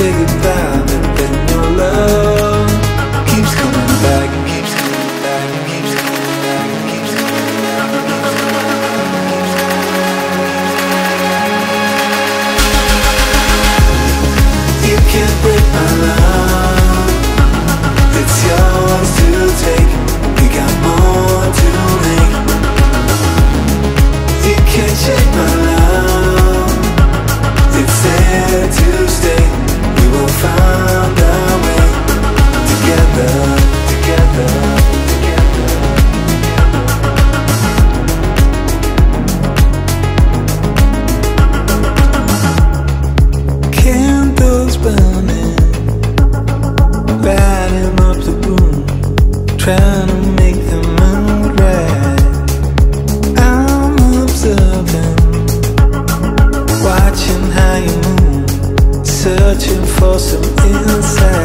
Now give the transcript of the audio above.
say goodbye, but then your love keeps coming back, keeps coming back, keeps coming back, keeps coming back, you can't break my love, it's yours to take. We got more to make. You can't shake my love, it's there to stay. We will find our way together, together, together. Candles burning, lighting up the room, trying to make the mood right. I'm observing, watching how you move, searching for some insight.